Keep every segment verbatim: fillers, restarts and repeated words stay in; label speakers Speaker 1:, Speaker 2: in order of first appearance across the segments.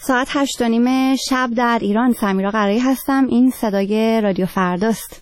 Speaker 1: ساعت هشت و نیم شب در ایران. سمیرا قرایی هستم. این صدای رادیو فرداست.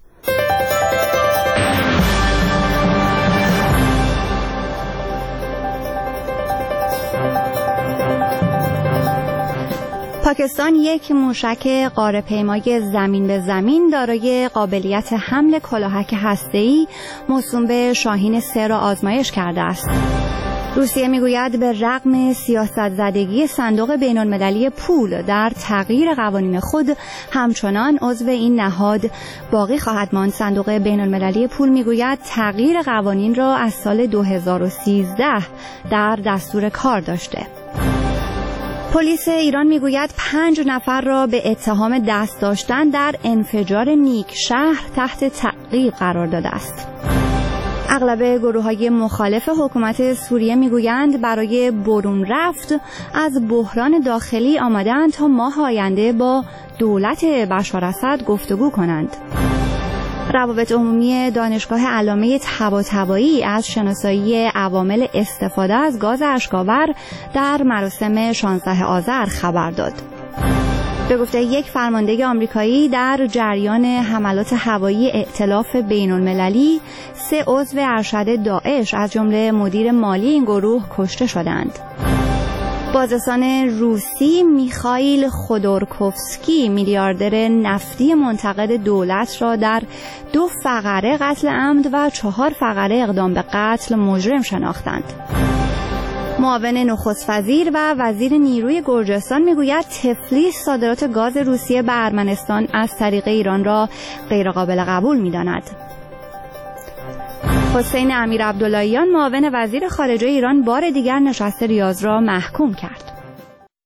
Speaker 1: پاکستان یک موشک قاره‌پیمای زمین به زمین دارای قابلیت حمل کلاهک هسته‌ای موسوم به شاهین سه را آزمایش کرده است. روسیه میگوید به رغم سیاست زدگی صندوق بین‌المللی پول در تغییر قوانین خود همچنان عضو این نهاد باقی خواهد ماند. صندوق بین‌المللی پول میگوید تغییر قوانین را از سال دو هزار و سیزده در دستور کار داشته. پلیس ایران میگوید پنج نفر را به اتهام دست داشتن در انفجار نیک شهر تحت تعقیب قرار داده است. اغلب گروه‌های مخالف حکومت سوریه میگویند برای برون رفت از بحران داخلی آمدند تا ماه آینده با دولت بشار اسد گفتگو کنند. روابط عمومی دانشگاه علامه طباطبایی از شناسایی عوامل استفاده از گاز اشک‌آور در مراسم شانزده آذر خبر داد. به گفته یک فرمانده آمریکایی در جریان حملات هوایی ائتلاف بین‌المللی سه عضو ارشد داعش از جمله مدیر مالی این گروه کشته شدند. بازرسان روسی میخائیل خودورکوفسکی میلیاردر نفتی منتقد دولت را در دو فقره قتل عمد و چهار فقره اقدام به قتل مجرم شناختند. معاون نخست وزیر و وزیر نیروی گرجستان میگوید تفلیس صادرات گاز روسیه به ارمنستان از طریق ایران را غیرقابل قبول میداند. حسین امیرعبداللهیان معاون وزیر خارجه ایران بار دیگر نشست ریاض را محکوم کرد.